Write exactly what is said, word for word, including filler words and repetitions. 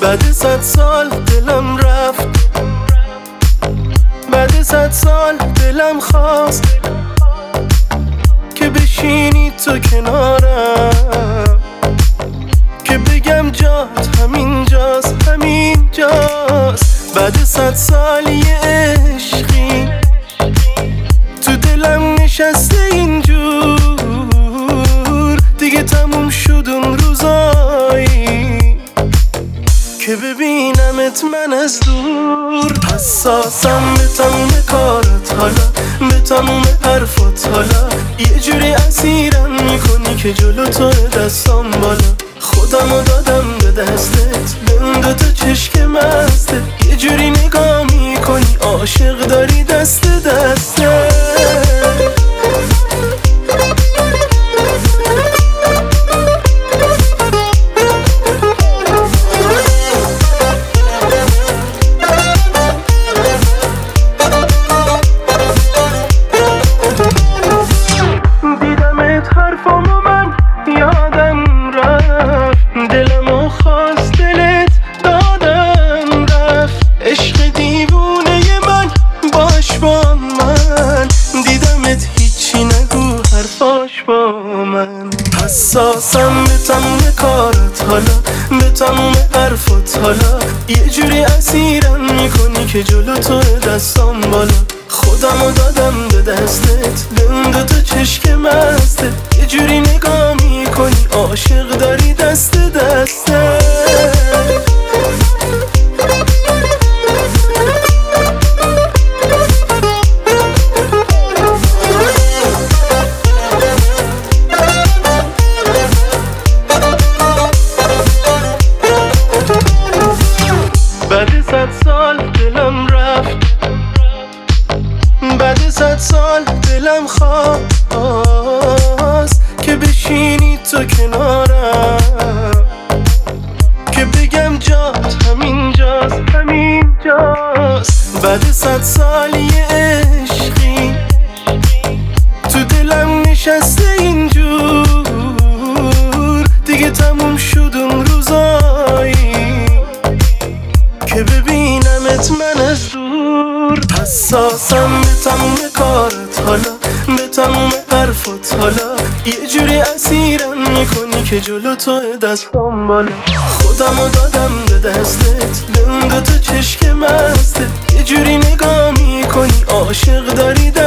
بعد صد سال دلم رفت، بعد صد سال دلم خواست که بشینی تو کنارم، که بگم جات همین جاست همین جاست. بعد صد سال یه عشقی تو دلم نشسته اینجور، دیگه تموم شد اون روزایی که ببینمت من از دور. حساسم به تموم کارت حالا، به تموم حرفات حالا، یه جوری اسیرم میکنی که جلو تو دستام بالا. خودمو دادم به دستت، به اون دوتا چشک مستت، یه جوری نگاه میکنی عاشق داری دست دستت. حرفامو من یادم رفت، دلمو خواست دلت دادم رفت. عشق دیوونه من باش با من، دیدمت هیچی نگو حرفاش با من. حساسم به تموم کارت حالا، به تموم حرفات حالا، یه جوری اسیرم میکنی که جلو تو دستام بالا. خودمو دادم به دستت، به اون دوتا چشک مستت، یه جوری نگاه میکنی عاشق داری دست دستت. بعد صد سال دلم رفت، بعد صد سال دلم خواست که بشینی تو کنارم، که بگم جات همین جاست همین جاست. بعد صد سال یه عشقی تو دلم نشسته اینجور، دیگه تموم شد اون روزایی که ببینمت من از دور. حساسم به تموم کارت حالا، به تموم حرفات حالا، یه جوری اسیرم میکنی که جلو تو دستام بالا. خودمو دادم به دستت، به اون دوتا چشک مستت، یه جوری نگاه میکنی عاشق داری